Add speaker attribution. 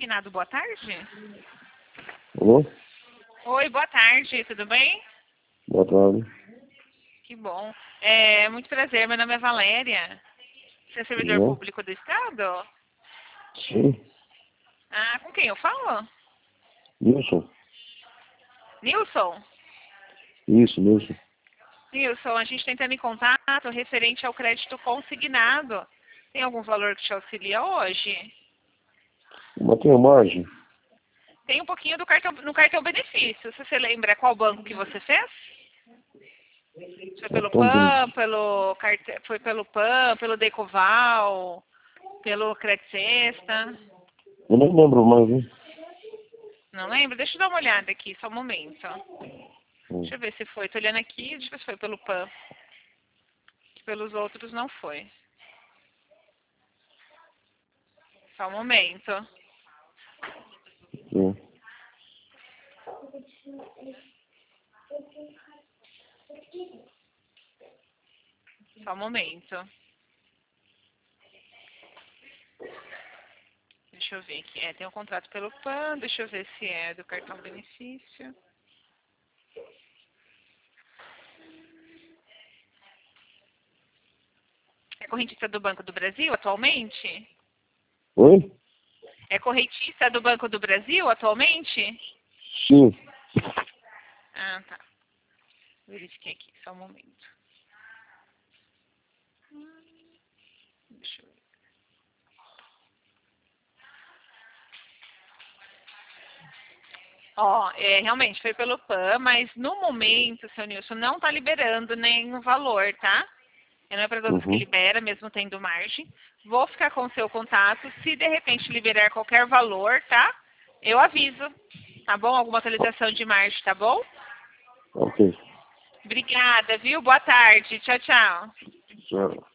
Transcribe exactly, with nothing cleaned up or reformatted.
Speaker 1: Consignado, boa tarde.
Speaker 2: Alô?
Speaker 1: Oi, boa tarde, tudo bem?
Speaker 2: Boa tarde.
Speaker 1: Que bom. É, muito prazer, meu nome é Valéria. Você é servidor
Speaker 2: Alô?
Speaker 1: público do Estado?
Speaker 2: Sim.
Speaker 1: Ah, com quem eu falo?
Speaker 2: Nilson.
Speaker 1: Nilson?
Speaker 2: Isso, Nilson.
Speaker 1: Nilson, a gente está entrando em contato referente ao crédito consignado. Tem algum valor que te auxilia hoje?
Speaker 2: Mas tem a margem?
Speaker 1: Tem um pouquinho do cartão, no cartão benefício. Se você lembra qual banco que você fez? Foi pelo
Speaker 2: Cartão de...
Speaker 1: PAN, pelo carte... foi pelo PAN, pelo Decoval, pelo Credit Sexta.
Speaker 2: Eu nem lembro mais, hein?
Speaker 1: Não lembro? Deixa eu dar uma olhada aqui, só um momento.
Speaker 2: Hum.
Speaker 1: Deixa eu ver se foi. Tô olhando aqui, deixa eu ver se foi pelo PAN. Pelos outros não foi. Só um momento.
Speaker 2: Sim.
Speaker 1: Só um momento. Deixa eu ver aqui. É, tem um contrato pelo PAN. Deixa eu ver se é do cartão benefício. É correntista do Banco do Brasil atualmente?
Speaker 2: Oi?
Speaker 1: É correntista do Banco do Brasil atualmente?
Speaker 2: Sim.
Speaker 1: Ah, tá. Verifiquei aqui, só um momento. Hum, Deixa eu ver. Ó, é, realmente foi pelo PAN, mas no momento, seu Nilson, não está liberando nenhum valor, tá? E não é para todos que
Speaker 2: Uhum.
Speaker 1: libera, mesmo tendo margem. Vou ficar com o seu contato. Se de repente liberar qualquer valor, tá? Eu aviso. Tá bom? Alguma atualização de margem, tá bom?
Speaker 2: Ok.
Speaker 1: Obrigada, viu? Boa tarde. Tchau, tchau.
Speaker 2: Tchau.